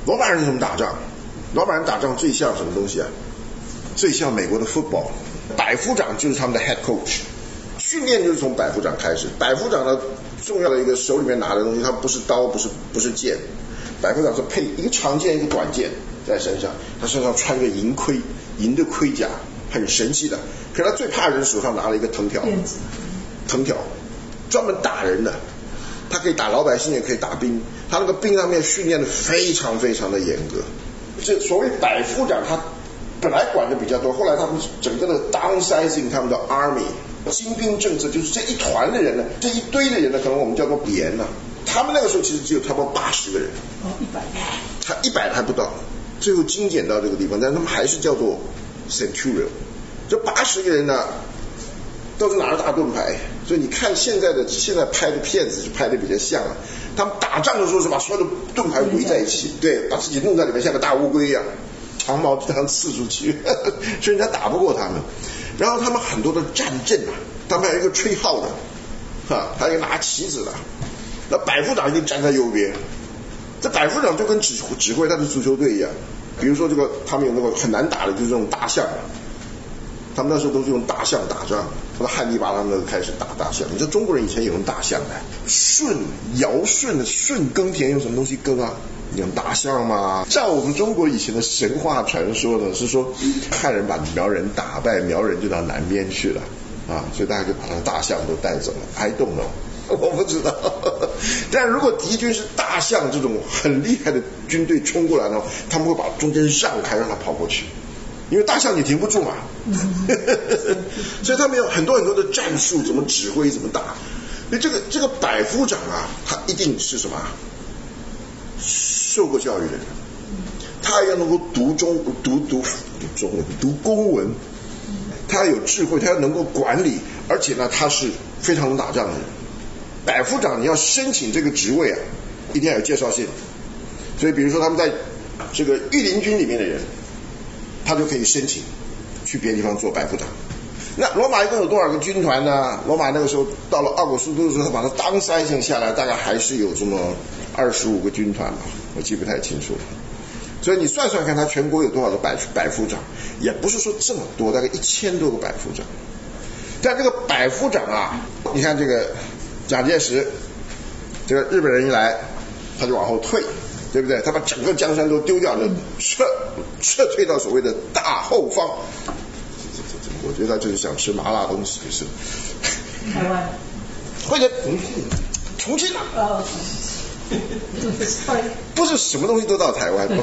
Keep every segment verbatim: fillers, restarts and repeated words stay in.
罗马人怎么打仗？罗马人打仗最像什么东西啊？最像美国的 football， 百夫长就是他们的 head coach， 训练就是从百夫长开始。百夫长的重要的一个手里面拿的东西，它不是刀，不是不是剑，百夫长是配一个长剑一个短剑在身上，他身上穿个银盔，银的盔甲，很神气的。可是他最怕人手上拿了一个藤条，藤条专门打人的，他可以打老百姓，也可以打兵。他那个兵上面训练的非常非常的严格。这所谓百夫长，他本来管的比较多，后来他们整个的 downsizing 他们的 army 精兵政策，就是这一团的人呢，这一堆的人呢，可能我们叫做连呢、啊。他们那个时候其实只有差不多八十个人， 哦，一百， 他一百还不到，最后精简到这个地方，但是他们还是叫做 centurion。这八十个人呢，都是拿着大盾牌，所以你看现在的现在拍的片子就拍的比较像啊。他们打仗的时候是把所有的盾牌围在一起，对，把自己弄在里面，像个大乌龟一样，长矛就这样刺出去，所以人家打不过他们。然后他们很多的战阵啊，他们还有一个吹号的，哈，还有一个拿旗子的。那百夫长一定站在右边，这百夫长就跟指指挥他的足球队一样。比如说这个，他们有那个很难打的，就是这种大象。他们那时候都是用大象打仗，从汉尼拔他们开始打大象。你知道中国人以前有用大象的，舜尧舜的舜耕田用什么东西耕啊？用大象嘛。照我们中国以前的神话传说呢，是说汉人把苗人打败，苗人就到南边去了啊，所以大家就把他的大象都带走了。I don't know， 我不知道。但如果敌军是大象这种很厉害的军队冲过来呢，他们会把中间让开，让他跑过去。因为大象你停不住嘛，所以他们有很多很多的战术，怎么指挥，怎么打。所以这个这个百夫长啊，他一定是什么？受过教育的人，他要能够读中读读读中文，读公文，他要有智慧，他要能够管理，而且呢，他是非常能打仗的人。百夫长你要申请这个职位啊，一定要有介绍信。所以比如说他们在这个御林军里面的人，他就可以申请去别的地方做百夫长。那罗马一共有多少个军团呢？罗马那个时候到了奥古斯都的时候，他把它当筛选下来，大概还是有这么二十五个军团吧，我记不太清楚了。所以你算算看，他全国有多少个百百夫长，也不是说这么多，大概一千多个百夫长。但这个百夫长啊，你看这个蒋介石，这个日本人一来，他就往后退。对不对？他把整个江山都丢掉了，撤撤退到所谓的大后方。我觉得他就是想吃麻辣东西，是台湾， 或者重庆啊， 呃， 不是什么东西都到台湾 ，OK 。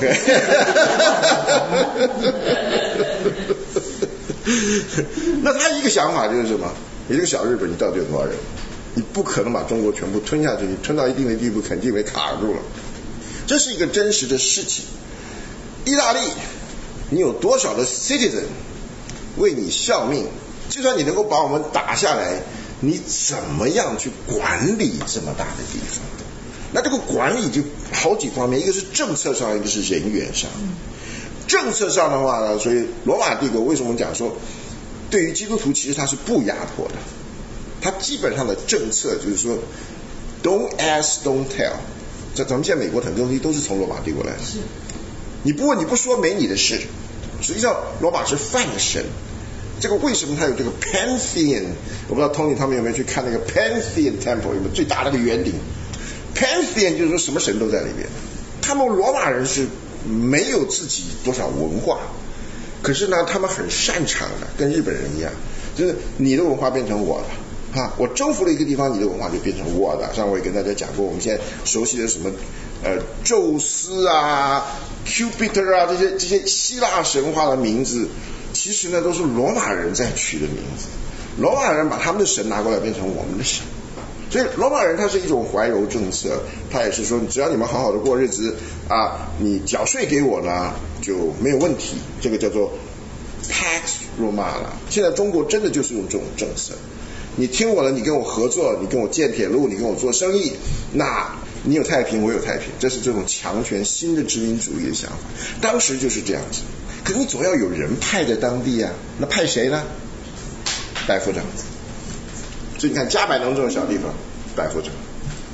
那他一个想法就是什么？你这个小日本，你到底有多少人？你不可能把中国全部吞下去，你吞到一定的地步，肯定被卡住了。这是一个真实的事情。意大利，你有多少的 citizen 为你效命？就算你能够把我们打下来，你怎么样去管理这么大的地方？那这个管理就好几方面，一个是政策上，一个是人员上。政策上的话呢，所以罗马帝国为什么讲说，对于基督徒其实它是不压迫的，它基本上的政策就是说 ，don't ask, don't tell。这咱们现在美国很多东西都是从罗马帝国来的，你不问你不说没你的事。实际上罗马是泛神，这个为什么它有这个 Pantheon？ 我不知道 Tony 他们有没有去看那个 Pantheon Temple， 有没有最大的那个圆顶 ？Pantheon 就是说什么神都在里边。他们罗马人是没有自己多少文化，可是呢，他们很擅长的，跟日本人一样，就是你的文化变成我的。啊，我征服了一个地方，你的文化就变成我的。像我也跟大家讲过，我们现在熟悉的什么呃宙斯啊、Jupiter 啊这些这些希腊神话的名字，其实呢都是罗马人在取的名字。罗马人把他们的神拿过来变成我们的神，所以罗马人他是一种怀柔政策，他也是说只要你们好好的过日子啊，你缴税给我呢就没有问题。这个叫做 Pax Romana。现在中国真的就是用这种政策。你听我的，你跟我合作，你跟我建铁路，你跟我做生意，那你有太平，我有太平，这是这种强权新的殖民主义的想法。当时就是这样子，可是你总要有人派在当地啊，那派谁呢？百夫长。所以你看加百农这种小地方，百夫长。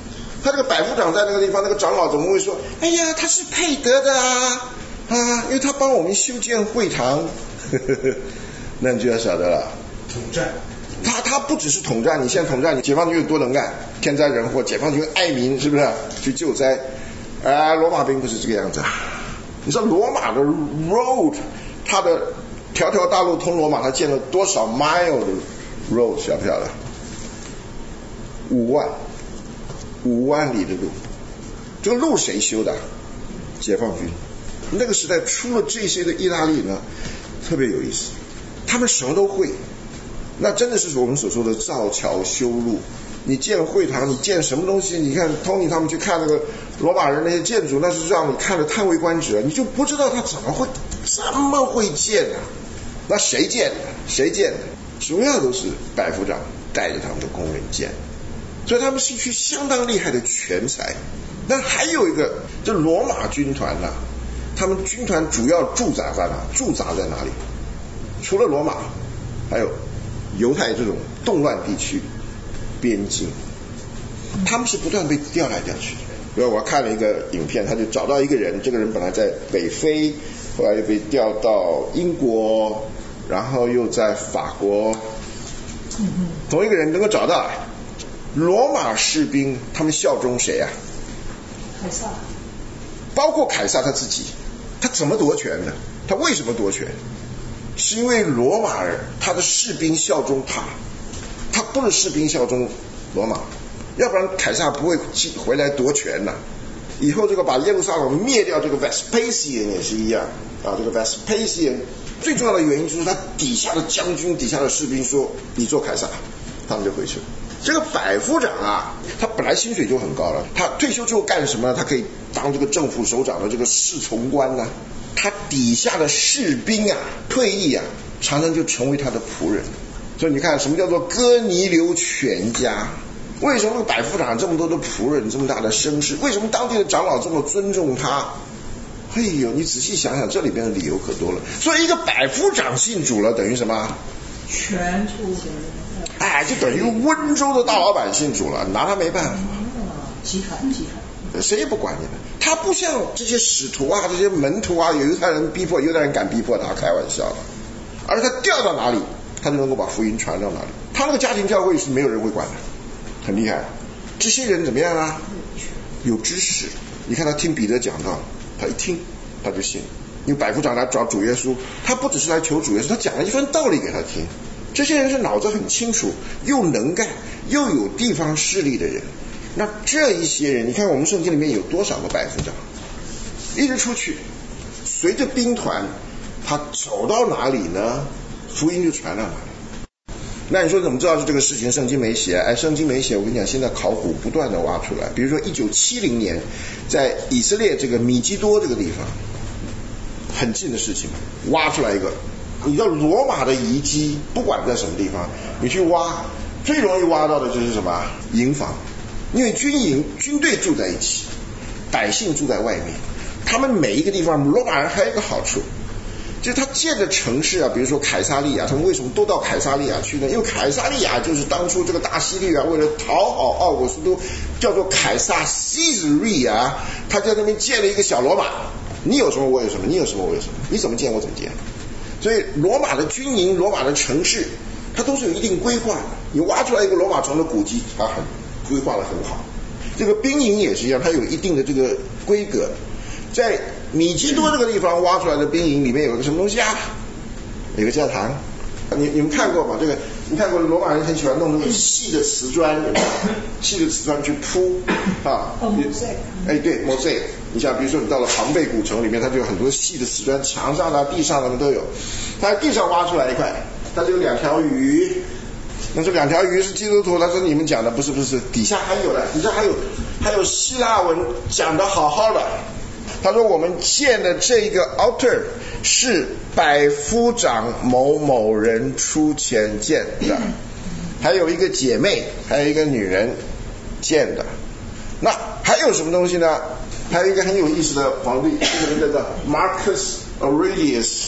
他这个百夫长在那个地方，那个长老怎么会说，哎呀，他是配得的啊啊，因为他帮我们修建会堂。呵呵呵，那你就要晓得了， 统战。 他他不只是统战，你现在统战，你解放军有多能干，天灾人祸，解放军爱民，是不是去救灾？啊，罗马兵不是这个样子。你知道罗马的 road， 它的条条大路通罗马，它建了多少 mile 的 road， 晓不晓得？五万，五万里的路。这个路谁修的？解放军。那个时代出了这些的意大利呢，特别有意思，他们什么都会。那真的是我们所说的造桥修路。你建会堂，你建什么东西？你看 Tony 他们去看那个罗马人那些建筑，那是让你看得叹为观止，你就不知道他怎么会这么会建啊？那谁建的？谁建的？主要都是百夫长带着他们的工人建，所以他们是一群相当厉害的全才。那还有一个，这罗马军团呐、啊，他们军团主要驻扎在哪？驻扎在哪里？除了罗马，还有犹太这种动乱地区边境，他们是不断被调来调去的。比如我看了一个影片，他就找到一个人，这个人本来在北非，后来又被调到英国，然后又在法国，同一个人能够找到罗马士兵，他们效忠谁啊？ 凯撒。 包括凯撒他自己，他怎么夺权的？他为什么夺权？是因为罗马人他的士兵效忠他，他不是士兵效忠罗马，要不然凯撒不会回来夺权呐、啊。以后这个把耶路撒冷灭掉，这个 Vespasian 也是一样啊。这个 Vespasian 最重要的原因就是他底下的将军、底下的士兵说你做凯撒，他们就回去了。这个百夫长啊，他本来薪水就很高了，他退休之后干什么呢？他可以当这个政府首长的这个侍从官呢、啊。他底下的士兵啊，退役啊，常常就成为他的仆人。所以你看，什么叫做哥尼流全家？为什么百夫长这么多的仆人，这么大的声势？为什么当地的长老这么尊重他？哎呦，你仔细想想，这里边的理由可多了。所以一个百夫长信主了，等于什么？ 全出钱。 哎，就等于温州的大老板信主了，拿他没办法。 集团集团。 谁也不管你们，他不像这些使徒啊，这些门徒啊，有犹太人逼迫，犹太人敢逼迫他，开玩笑的。而他调到哪里，他就能够把福音传到哪里。他那个家庭教会是没有人会管的，很厉害。这些人怎么样啊？有知识。你看他听彼得讲道，他一听他就信。因为百夫长来找主耶稣，他不只是来求主耶稣，他讲了一番道理给他听。这些人是脑子很清楚，又能干，又有地方势力的人。那这一些人，你看我们圣经里面有多少个百夫长，一直出去，随着兵团，他走到哪里呢？福音就传到哪里。那你说怎么知道是这个事情？圣经没写。哎，圣经没写，我跟你讲，现在考古不断的挖出来。比如说一九七零年，在以色列这个米基多这个地方，很近的事情，挖出来一个。你知道罗马的遗迹，不管在什么地方，你去挖，最容易挖到的就是什么？营房。因为军营军队住在一起，百姓住在外面，他们每一个地方，罗马人还有一个好处，就是他建的城市啊，比如说凯撒利亚，他们为什么都到凯撒利亚去呢？因为凯撒利亚就是当初这个大希律啊，为了讨好奥古斯都，叫做凯撒 Caesarea， 他在那边建了一个小罗马。你有什么我有什么，你有什么我有什么，你怎么建我怎么建。所以罗马的军营、罗马的城市，它都是有一定规划的。你挖出来一个罗马城的古迹，它很规划的很好。这个兵营也是一样，它有一定的这个规格。在米基多这个地方挖出来的兵营里面有个什么东西啊？有个教堂。你你们看过吗？这个你看过罗马人很喜欢弄那种细的瓷砖，细的瓷砖去铺啊。哎，对 ，mosaic。你像比如说你到了庞贝古城里面，它就有很多细的瓷砖，墙上的、地上的都有。它地上挖出来一块，它就有两条鱼。那这两条鱼是基督徒，他说你们讲的不是不是，底下还有的，底下还有还有希腊文讲的好好的。他说我们建的这个 altar 是百夫长某某人出钱建的，还有一个姐妹，还有一个女人建的。那还有什么东西呢？还有一个很有意思的皇帝，这个人叫做 Marcus Aurelius，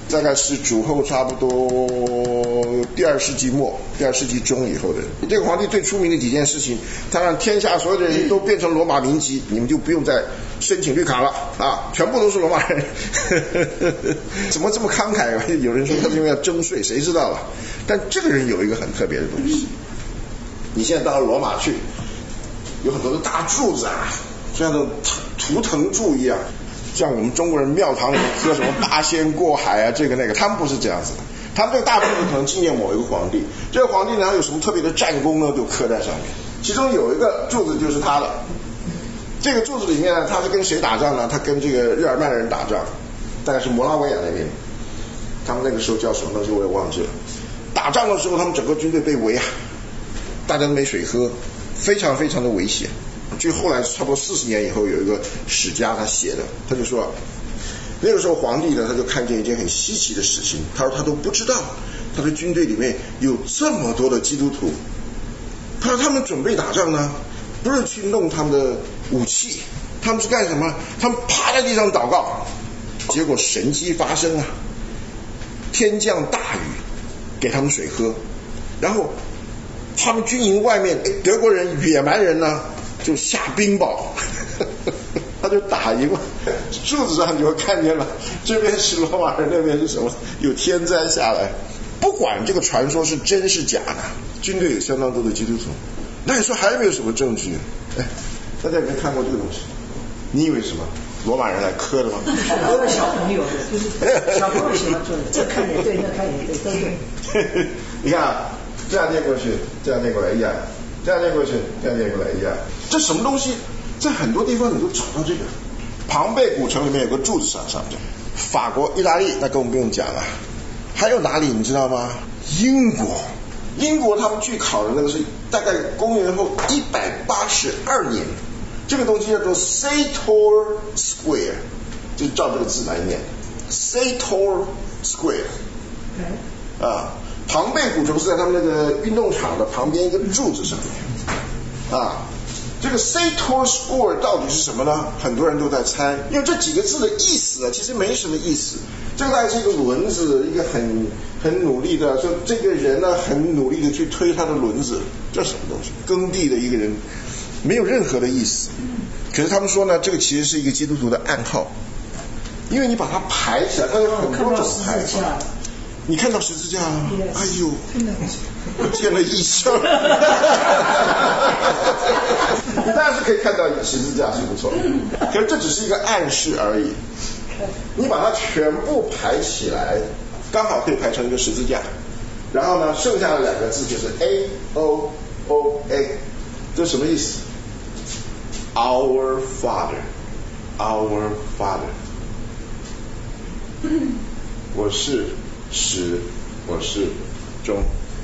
大概是主后差不多第二世纪末、第二世纪中以后的人。这个皇帝最出名的几件事情，他让天下所有的人都变成罗马民籍，你们就不用再申请绿卡了啊，全部都是罗马人。怎么这么慷慨啊？有人说他是因为要征税，谁知道了？但这个人有一个很特别的东西，你现在到了罗马去，有很多的大柱子啊，像那种图腾柱一样。像我们中国人庙堂里面刻什么八仙过海啊，这个那个，他们不是这样子的。他们这个大柱子可能纪念某一个皇帝，这个皇帝呢有什么特别的战功呢，就刻在上面。其中有一个柱子就是他的，这个柱子里面呢，他是跟谁打仗呢？他跟这个日耳曼人打仗，大概是摩拉维亚那边，他们那个时候叫什么东西我也忘记了。打仗的时候，他们整个军队被围啊，大家都没水喝，非常非常的危险。就后来差不多四十年以后，有一个史家他写的，他就说，那个时候皇帝呢，他就看见一件很稀奇的事情，他说他都不知道他的军队里面有这么多的基督徒。他说他们准备打仗呢，不是去弄他们的武器，他们是干什么？他们趴在地上祷告，结果神迹发生啊，天降大雨给他们水喝，然后他们军营外面德国人野蛮人呢就下冰雹，他就打赢了。柱子上就会看见了，这边是罗马人，那边是什么？有天灾下来。不管这个传说是真是假的，军队有相当多的基督徒。那你说还有没有什么证据？哎，大家有没有看过这个东西？你以为什么？罗马人来刻的吗？ 都是小朋友的，就是小朋友喜欢做的，这看也对，那看也对，都对。 你看啊，这样念过去，这样念过来一样。这样念过去，这样念过来一样。这什么东西？在很多地方你都找到这个。庞贝古城里面有个柱子上上面，法国、意大利那更不用讲了。还有哪里你知道吗？英国，英国他们据考的那个是大概公元后一百八十二年，这个东西叫做 Sator Square， 就是照这个字来念 Sator Square。啊，庞贝古城是在他们那个运动场的旁边一个柱子上面啊。这个 Sator Square 到底是什么呢？很多人都在猜，因为这几个字的意思啊，其实没什么意思。这个大概是一个轮子，一个很很努力的，说这个人呢很努力的去推他的轮子，这什么东西？耕地的一个人，没有任何的意思。可是他们说呢，这个其实是一个基督徒的暗号，因为你把它排起来，它有很多种排法。你看到十字架了？哎呦，我见了异象。你当然是可以看到十字架是不错，可是这只是一个暗示而已。你把它全部排起来，刚好可以排成一个十字架。然后呢，剩下的两个字就是 A O O A， 这什么意思 ？Our Father, Our Father。我是始，我是终。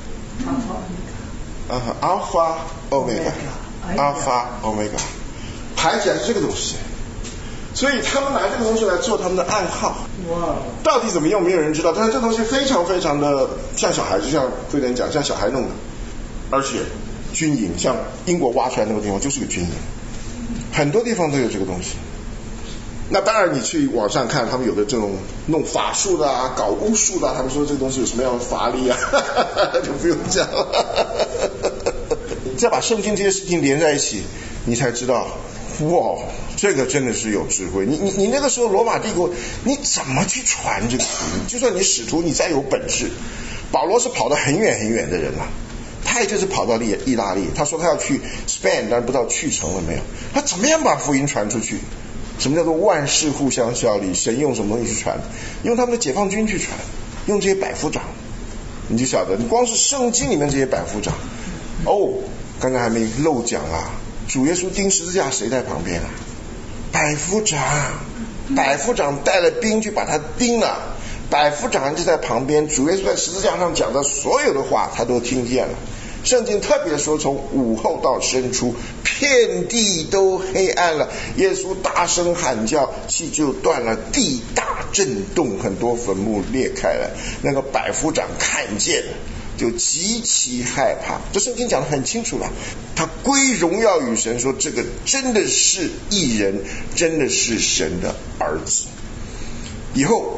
啊哈 ，Alpha Omega，Alpha Omega， 排起来是这个东西。所以他们拿这个东西来做他们的暗号。哇！到底怎么用，没有人知道。但是这东西非常非常的像小孩，就像慧仁讲，像小孩弄的。而且军营，像英国挖出来那个地方就是个军营，很多地方都有这个东西。那当然，你去网上看，他们有的这种弄法术的啊，搞巫术的啊，他们说这个东西有什么样的法力啊，就不用讲了。你再把圣经这些事情连在一起，你才知道，哇，这个真的是有智慧。你你你那个时候罗马帝国，你怎么去传这个福音？就算你使徒，你再有本事，保罗是跑得很远很远的人啊，他也就是跑到意意大利，他说他要去 Spain， 但不知道去成了没有。他怎么样把福音传出去？什么叫做万事互相效力？神用什么东西去传？用他们的解放军去传，用这些百夫长，你就晓得，你光是圣经里面这些百夫长，哦，刚刚还没漏讲啊，主耶稣钉十字架谁在旁边啊？百夫长，百夫长带了兵去把他钉了，百夫长就在旁边，主耶稣在十字架上讲的所有的话他都听见了。圣经特别说，从午后到申初，遍地都黑暗了。耶稣大声喊叫，气就断了，地大震动，很多坟墓裂开了。那个百夫长看见了，就极其害怕。这圣经讲得很清楚了，他归荣耀与神，说这个真的是义人，真的是神的儿子。以后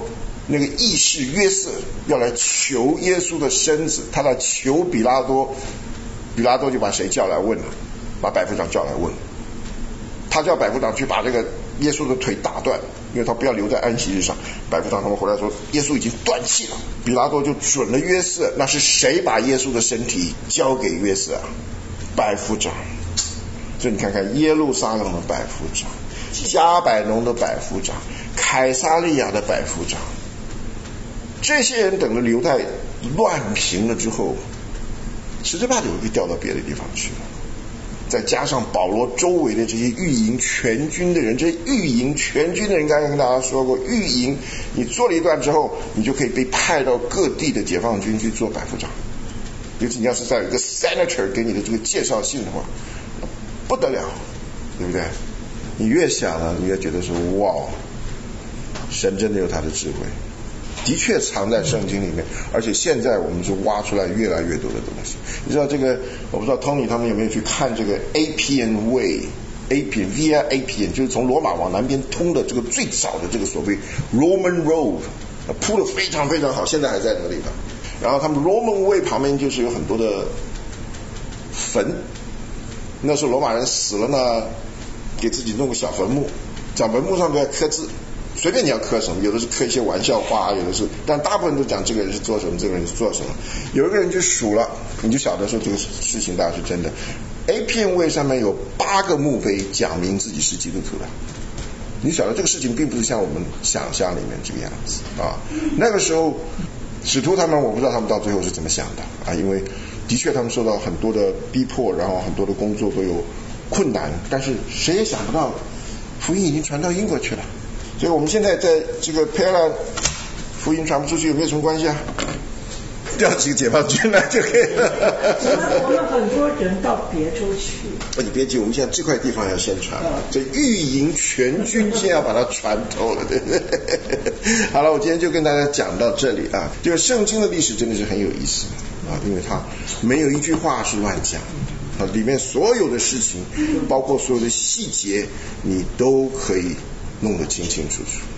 那个义士约瑟要来求耶稣的身子，他来求比拉多，比拉多就把谁叫来问了？把百夫长叫来问，他叫百夫长去把这个耶稣的腿打断，因为他不要留在安息日上。百夫长他们回来说耶稣已经断气了，比拉多就准了约瑟，那是谁把耶稣的身体交给约瑟啊？百夫长。所以你看看耶路撒冷的百夫长，加百农的百夫长，凯撒利亚的百夫长，这些人等着犹太乱平了之后，十之八九会掉到别的地方去了。再加上保罗周围的这些御营全军的人，这些御营全军的人刚才跟大家说过，御营你做了一段之后，你就可以被派到各地的解放军去做百夫长。尤其你要是在有一个 senator 给你的这个介绍信的话，不得了，对不对？你越想呢，你越觉得说哇，神真的有他的智慧，的确藏在圣经里面，而且现在我们是挖出来越来越多的东西。你知道这个，我不知道 Tony 他们有没有去看这个 Appian Way，Appian Via Appian 就是从罗马往南边通的这个最早的这个所谓 Roman Road， 铺得非常非常好，现在还在那个地方。然后他们 Roman Way 旁边就是有很多的坟，那时候罗马人死了呢，给自己弄个小坟墓，在坟墓上都要刻字，随便你要刻什么，有的是刻一些玩笑话，有的是，但大部分都讲这个人是做什么，这个人是做什么。有一个人就数了，你就晓得说这个事情大概是真的。Appian Way 上面有八个墓碑讲明自己是基督徒的，你晓得这个事情并不是像我们想象里面这个样子啊。那个时候使徒他们，我不知道他们到最后是怎么想的啊，因为的确他们受到很多的逼迫，然后很多的工作都有困难，但是谁也想不到福音已经传到英国去了。所以我们现在在这个佩兰福音传不出去有没有什么关系啊？调几个解放军来就可以了。 我们很多人到别州去。 你别急，我们现在这块地方要先传，这御营全军先要把它传透了，对不对？好了，我今天就跟大家讲到这里啊。这个圣经的历史真的是很有意思啊，因为它没有一句话是乱讲的啊，里面所有的事情，包括所有的细节，你都可以弄得清清楚楚。